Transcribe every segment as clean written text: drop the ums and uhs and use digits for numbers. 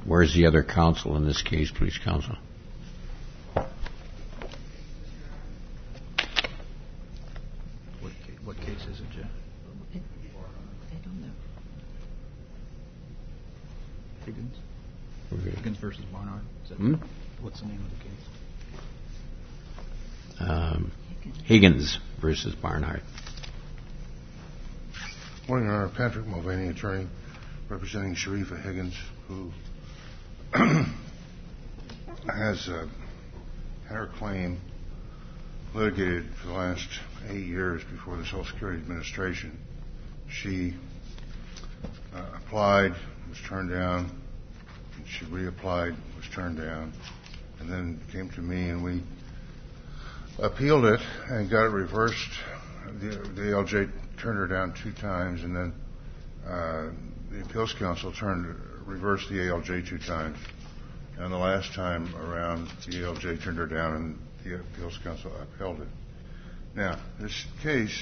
Where's the other counsel in this case, please, counsel? What case is it, Jeff? I don't know. Higgins? Okay. Higgins versus Barnard? What's the name of the case? Higgins versus Barnard. Morning, Your Honor. Patrick Mulvaney, attorney representing Sharifa Higgins, who has had her claim litigated for the last 8 years before the Social Security Administration. She applied, was turned down, and she reapplied, was turned down, and then came to me, and we appealed it and got it reversed. The ALJ turned her down 2 times, and then the Appeals Council reversed the ALJ 2 times. And the last time around, the ALJ turned her down, and the Appeals Council upheld it. Now, this case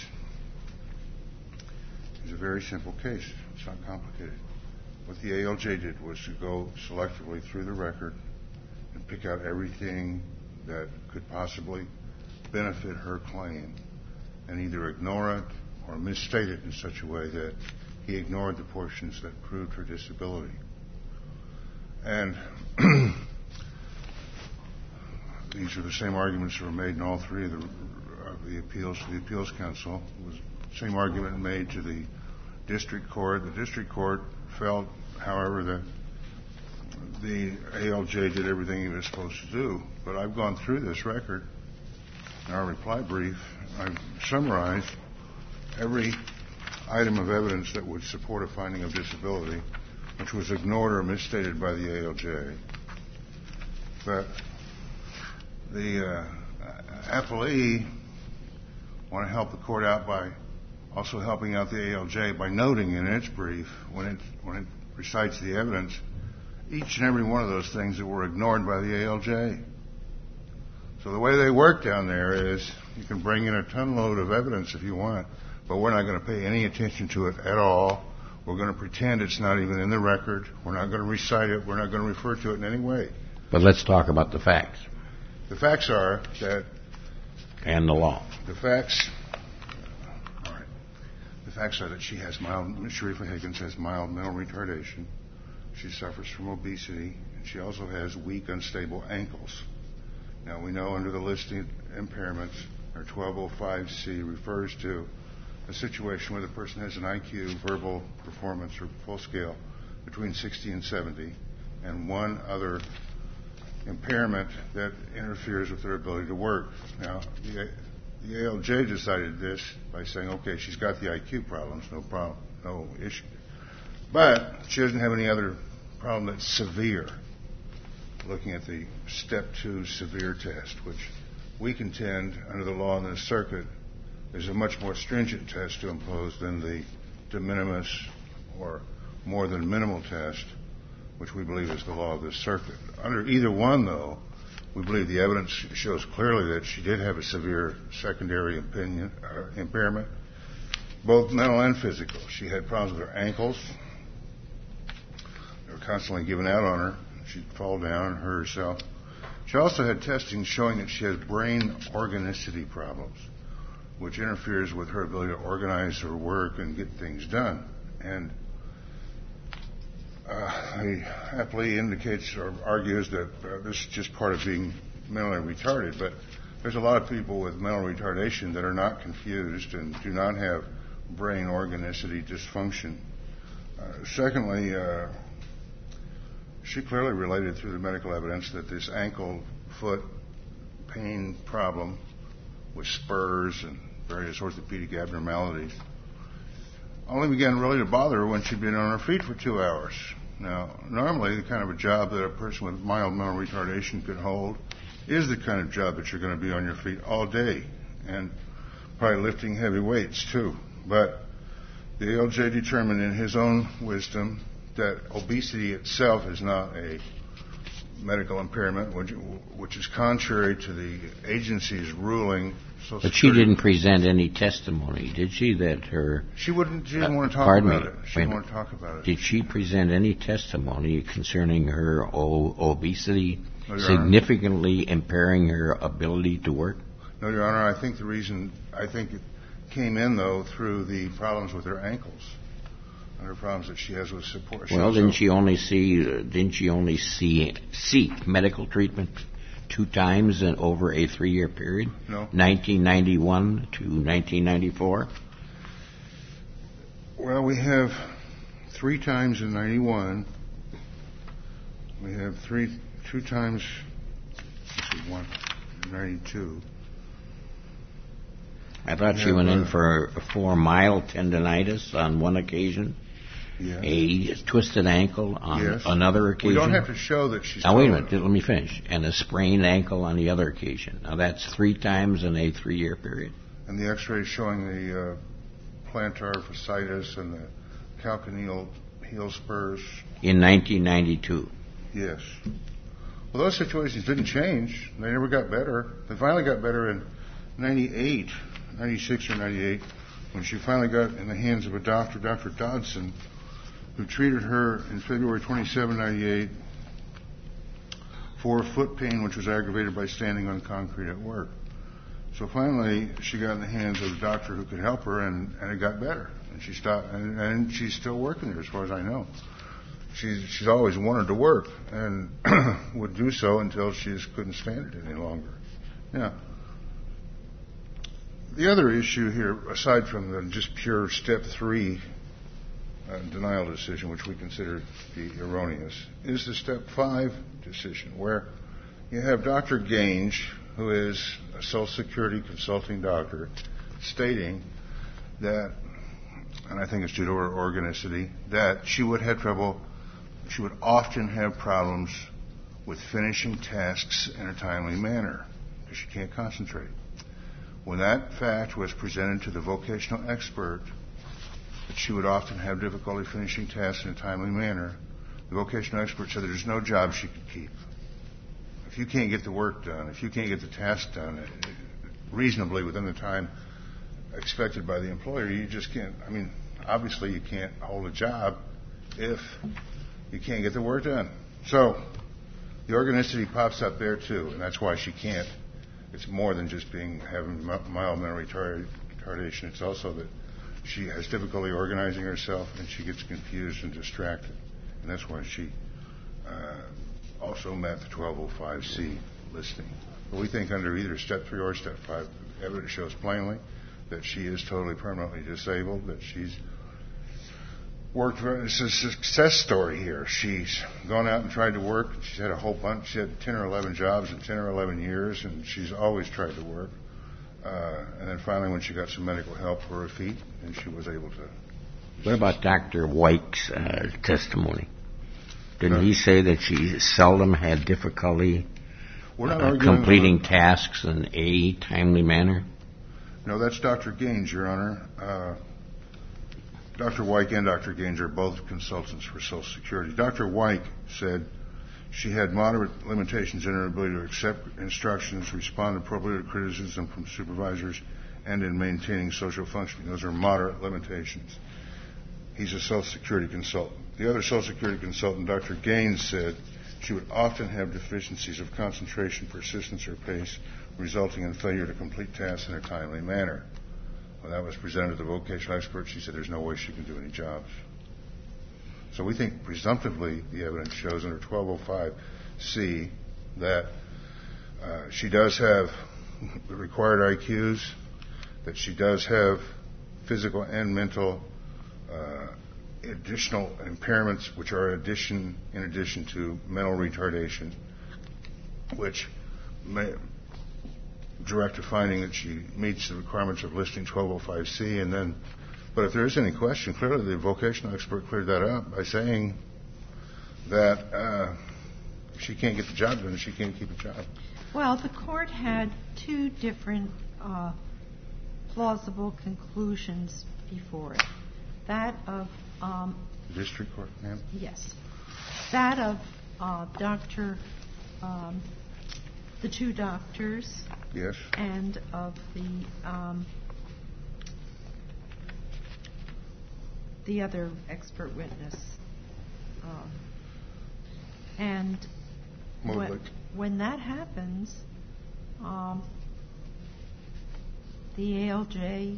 is a very simple case. It's not complicated. What the ALJ did was to go selectively through the record and pick out everything that could possibly benefit her claim and either ignore it or misstate it in such a way that he ignored the portions that proved her disability. And these are the same arguments that were made in all 3 of the appeals to the Appeals Council. It was the same argument made to the district court. The district court felt, however, that the ALJ did everything he was supposed to do. But I've gone through this record in our reply brief. I've summarized every item of evidence that would support a finding of disability, which was ignored or misstated by the ALJ. But the appellee want to help the court out by also helping out the ALJ by noting in its brief, when it recites the evidence, each and every one of those things that were ignored by the ALJ. So the way they work down there is you can bring in a ton load of evidence if you want, but we're not going to pay any attention to it at all. We're going to pretend it's not even in the record. We're not going to recite it. We're not going to refer to it in any way. But let's talk about the facts. The facts are that... And the law. The facts... All right. The facts are that Sharifa Higgins has mild mental retardation. She suffers from obesity, and she also has weak, unstable ankles. Now, we know under the listing impairments, or 1205C refers to a situation where the person has an IQ, verbal performance, or full scale between 60 and 70, and one other impairment that interferes with their ability to work. Now, the ALJ decided this by saying, okay, she's got the IQ problems, no issue. But she doesn't have any other problem that's severe. Looking at the Step 2 severe test, which we contend under the law in this circuit is a much more stringent test to impose than the de minimis or more than minimal test, which we believe is the law of this circuit. Under either one, though, we believe the evidence shows clearly that she did have a severe secondary impairment, both mental and physical. She had problems with her ankles. They were constantly giving out on her. She'd fall down and hurt herself. She also had testing showing that she has brain organicity problems, which interferes with her ability to organize her work and get things done. And the appellee indicates or argues that this is just part of being mentally retarded, but there's a lot of people with mental retardation that are not confused and do not have brain organicity dysfunction. Secondly, she clearly related through the medical evidence that this ankle foot pain problem with spurs and various orthopedic abnormalities only began really to bother her when she'd been on her feet for 2 hours. Now, normally the kind of a job that a person with mild mental retardation could hold is the kind of job that you're going to be on your feet all day and probably lifting heavy weights too. But the ALJ determined in his own wisdom that obesity itself is not a medical impairment, which is contrary to the agency's ruling. But she didn't present any testimony, did she? That her She didn't want to talk pardon about me. it. She didn't want to talk about it. Did she present any testimony concerning her obesity No, Your significantly impairing her ability to work? No, Your Honor. I think it came in though through the problems with her ankles and her problems that she has with support. Well, didn't she only seek medical treatment 2 times in over a 3-year period? No. 1991 to 1994. Well, we have 3 times in 91. We have 2 times. Let's see, 1 in 92. I thought she went in for mild tendinitis on one occasion. Yes. A twisted ankle on Yes. another occasion. We don't have to show that she's. Now, wait a minute. Let me finish. And a sprained ankle on the other occasion. Now, that's 3 times in a 3-year period. And the X-rays showing the plantar fasciitis and the calcaneal heel spurs. In 1992. Yes. Well, those situations didn't change. They never got better. They finally got better in 96 or 98, when she finally got in the hands of a doctor, Dr. Dodson, who treated her in February 27, 98 for foot pain, which was aggravated by standing on concrete at work. So finally, she got in the hands of a doctor who could help her, and it got better. And she stopped, and she's still working there, as far as I know. She's always wanted to work, and would do so until she just couldn't stand it any longer. Yeah. The other issue here, aside from the just pure Step 3 denial decision, which we consider to be erroneous, is the Step 5 decision, where you have Dr. Gange, who is a Social Security consulting doctor, stating that, and I think it's due to her organicity, that she would often have problems with finishing tasks in a timely manner, because she can't concentrate. When that fact was presented to the vocational expert, that she would often have difficulty finishing tasks in a timely manner, the vocational expert said there's no job she could keep. If you can't get the work done, if you can't get the task done reasonably within the time expected by the employer, you just can't. I mean, obviously you can't hold a job if you can't get the work done. So the organicity pops up there too, and that's why she can't. It's more than just having mild mental retardation. It's also that she has difficulty organizing herself, and she gets confused and distracted. And that's why she also met the 1205C listing. But we think under either Step 3 or Step 5, the evidence shows plainly that she is totally permanently disabled, that she's worked. It's a success story here. She's gone out and tried to work. She's had a whole bunch. She had 10 or 11 jobs in 10 or 11 years, and she's always tried to work. And then finally, when she got some medical help for her feet, and she was able to. What about Dr. White's testimony? Didn't he say that she seldom had difficulty completing tasks in a timely manner? No, that's Dr. Gange, Your Honor. Dr. White and Dr. Gange are both consultants for Social Security. Dr. White said she had moderate limitations in her ability to accept instructions, respond appropriately to criticism from supervisors, and in maintaining social functioning. Those are moderate limitations. He's a Social Security consultant. The other Social Security consultant, Dr. Gaines, said she would often have deficiencies of concentration, persistence, or pace, resulting in failure to complete tasks in a timely manner. When that was presented to the vocational expert, she said there's no way she can do any jobs. So we think presumptively the evidence shows under 1205C that she does have the required IQs, that she does have physical and mental additional impairments, which are in addition to mental retardation, which may direct a finding that she meets the requirements of listing 1205C. But if there is any question, clearly the vocational expert cleared that up by saying that if she can't get the job done, she can't keep a job. Well, the court had 2 different plausible conclusions before it. That of The district court, ma'am? yes, that of Dr. the two doctors. Yes. And of the other expert witness. And when that happens, the ALJ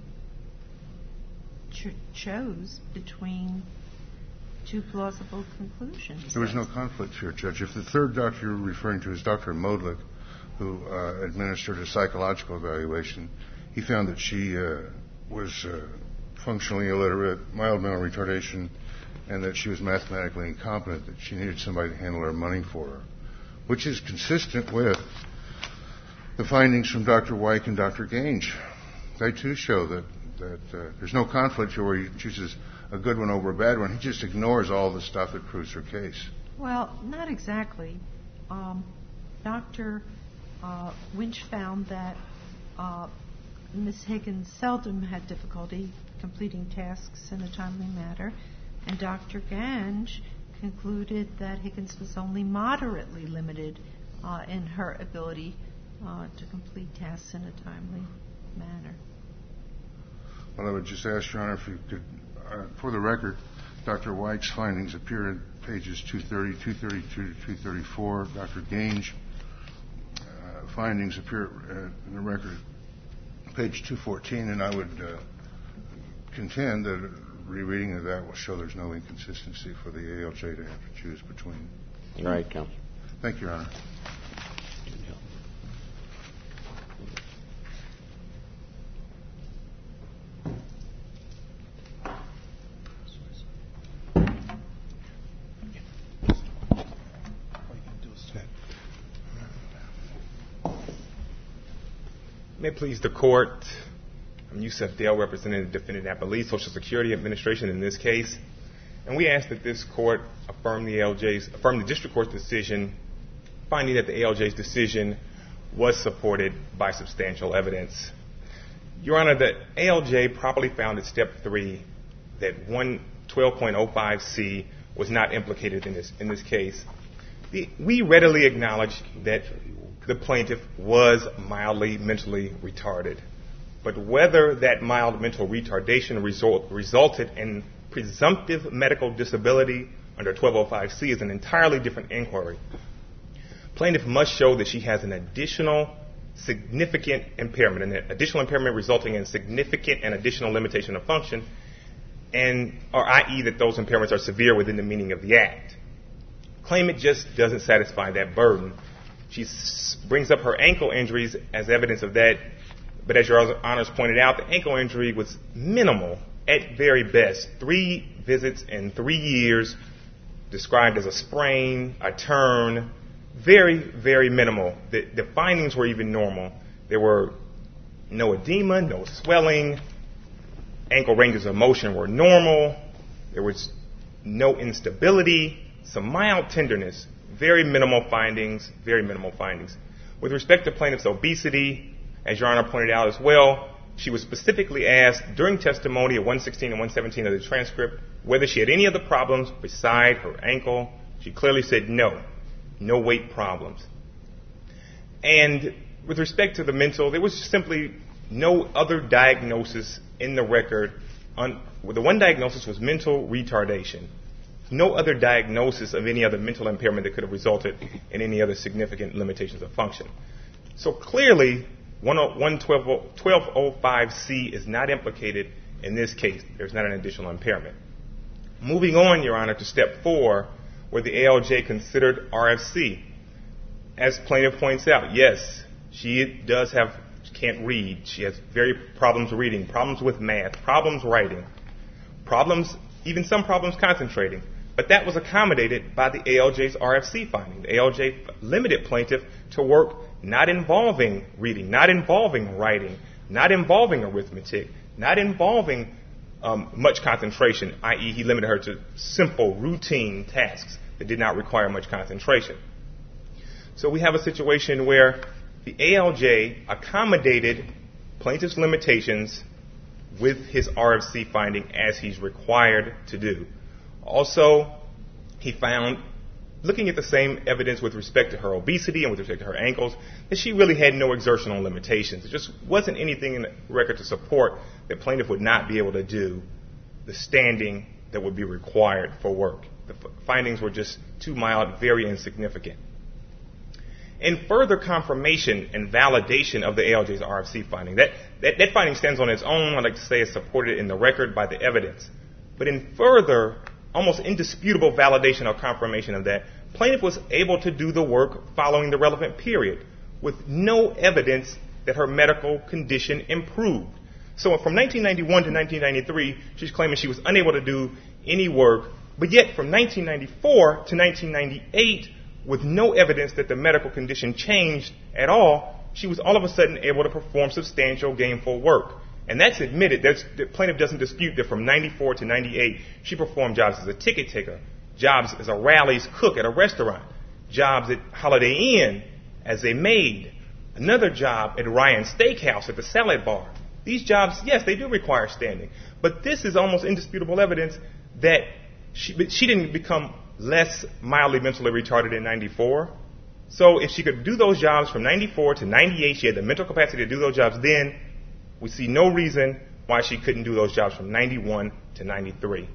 chose between two plausible conclusions. There was no conflict here, Judge. If the third doctor you're referring to is Dr. Modlik, who administered a psychological evaluation, he found that she was functionally illiterate, mild mental retardation, and that she was mathematically incompetent, that she needed somebody to handle her money for her, which is consistent with the findings from Dr. Wyke and Dr. Gange. They, too, show that there's no conflict here where he chooses a good one over a bad one. He just ignores all the stuff that proves her case. Well, not exactly. Dr. Winch found that Ms. Higgins seldom had difficulty completing tasks in a timely manner, and Dr. Gange concluded that Higgins was only moderately limited in her ability to complete tasks in a timely manner. Well, I would just ask, Your Honor, if you could, for the record, Dr. Wyke's findings appear in pages 230, 232 to 234. Dr. Gange findings appear in the record, page 214, and I would contend that a rereading of that will show there's no inconsistency for the ALJ to have to choose between. All right, Counsel. Thank you, Your Honor. May it please the Court, I'm Yusef Dale, representing the Defendant Appellee, Social Security Administration in this case, and we ask that this Court affirm the District Court's decision, finding that the ALJ's decision was supported by substantial evidence. Your Honor, the ALJ properly found at Step 3 that 112.05c was not implicated in this case. We readily acknowledge that the plaintiff was mildly mentally retarded. But whether that mild mental retardation resulted in presumptive medical disability under 1205C is an entirely different inquiry. Plaintiff must show that she has an additional significant impairment, an additional impairment resulting in significant and additional limitation of function, or i.e. that those impairments are severe within the meaning of the Act. Claimant just doesn't satisfy that burden. She brings up her ankle injuries as evidence of that, but as Your Honors pointed out, the ankle injury was minimal at very best. 3 visits in 3 years, described as a sprain, a turn, very, very minimal. The findings were even normal. There were no edema, no swelling, ankle ranges of motion were normal, there was no instability, some mild tenderness. Very minimal findings, very minimal findings. With respect to plaintiff's obesity, as Your Honor pointed out as well, she was specifically asked during testimony at 116 and 117 of the transcript whether she had any other problems beside her ankle. She clearly said no weight problems. And with respect to the mental, there was simply no other diagnosis in the record. The one diagnosis was mental retardation. No other diagnosis of any other mental impairment that could have resulted in any other significant limitations of function. So clearly, 1205C is not implicated in this case. There's not an additional impairment. Moving on, Your Honor, to Step 4, where the ALJ considered RFC. As plaintiff points out, yes, she can't read. She has problems reading, problems with math, problems writing, even some problems concentrating. But that was accommodated by the ALJ's RFC finding. The ALJ limited plaintiff to work not involving reading, not involving writing, not involving arithmetic, not involving much concentration, i.e. he limited her to simple, routine tasks that did not require much concentration. So we have a situation where the ALJ accommodated plaintiff's limitations with his RFC finding as he's required to do. Also, he found looking at the same evidence with respect to her obesity and with respect to her ankles, that she really had no exertional limitations. There just wasn't anything in the record to support that plaintiff would not be able to do the standing that would be required for work. The findings were just too mild, very insignificant. In further confirmation and validation of the ALJ's RFC finding, that finding stands on its own. I'd like to say it's supported in the record by the evidence. But in further, almost indisputable validation or confirmation of that, plaintiff was able to do the work following the relevant period with no evidence that her medical condition improved. So from 1991 to 1993, she's claiming she was unable to do any work, but yet from 1994 to 1998, with no evidence that the medical condition changed at all, she was all of a sudden able to perform substantial gainful work. And that's admitted. The plaintiff doesn't dispute that from 94 to 98, she performed jobs as a ticket taker, jobs as a Rally's cook at a restaurant, jobs at Holiday Inn as a maid, another job at Ryan Steakhouse at the salad bar. These jobs, yes, they do require standing. But this is almost indisputable evidence that she didn't become less mildly mentally retarded in 94. So if she could do those jobs from 94 to 98, she had the mental capacity to do those jobs then, we see no reason why she couldn't do those jobs from 91 to 93.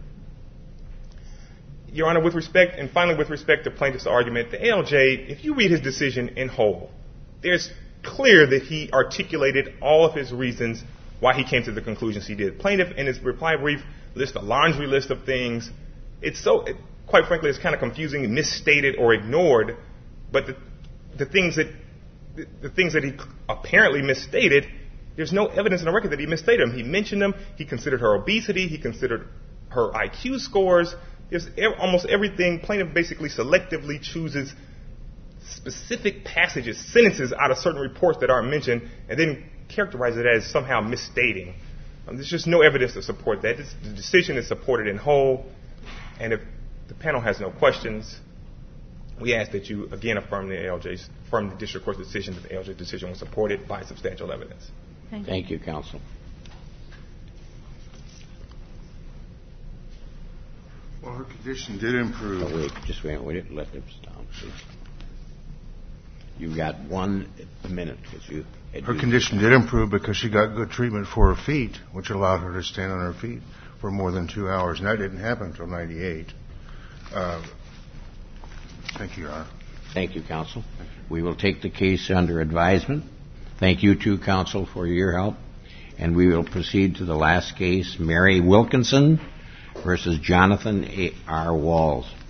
Your Honor, with respect, and finally with respect to plaintiff's argument, the ALJ, if you read his decision in whole, there's clear that he articulated all of his reasons why he came to the conclusions he did. Plaintiff, in his reply brief, lists a laundry list of things. Quite frankly, it's kind of confusing, misstated, or ignored. But the things that he apparently misstated, there's no evidence in the record that he misstated them. He mentioned them. He considered her obesity. He considered her IQ scores. There's almost everything. Plaintiff basically selectively chooses specific passages, sentences out of certain reports that aren't mentioned, and then characterizes it as somehow misstating. There's just no evidence to support that. The decision is supported in whole, and if the panel has no questions, we ask that you again affirm the district court's decision that the ALJ's decision was supported by substantial evidence. Thank you, counsel. Well, her condition did improve. Oh, wait, just wait. Let them stop, please. You've got 1 minute. Her condition did improve because she got good treatment for her feet, which allowed her to stand on her feet for more than 2 hours. And that didn't happen until 98. Thank you, Your Honor. Thank you, counsel. We will take the case under advisement. Thank you, too, counsel, for your help. And we will proceed to the last case, Mary Wilkinson versus Jonathan A.R. Walls.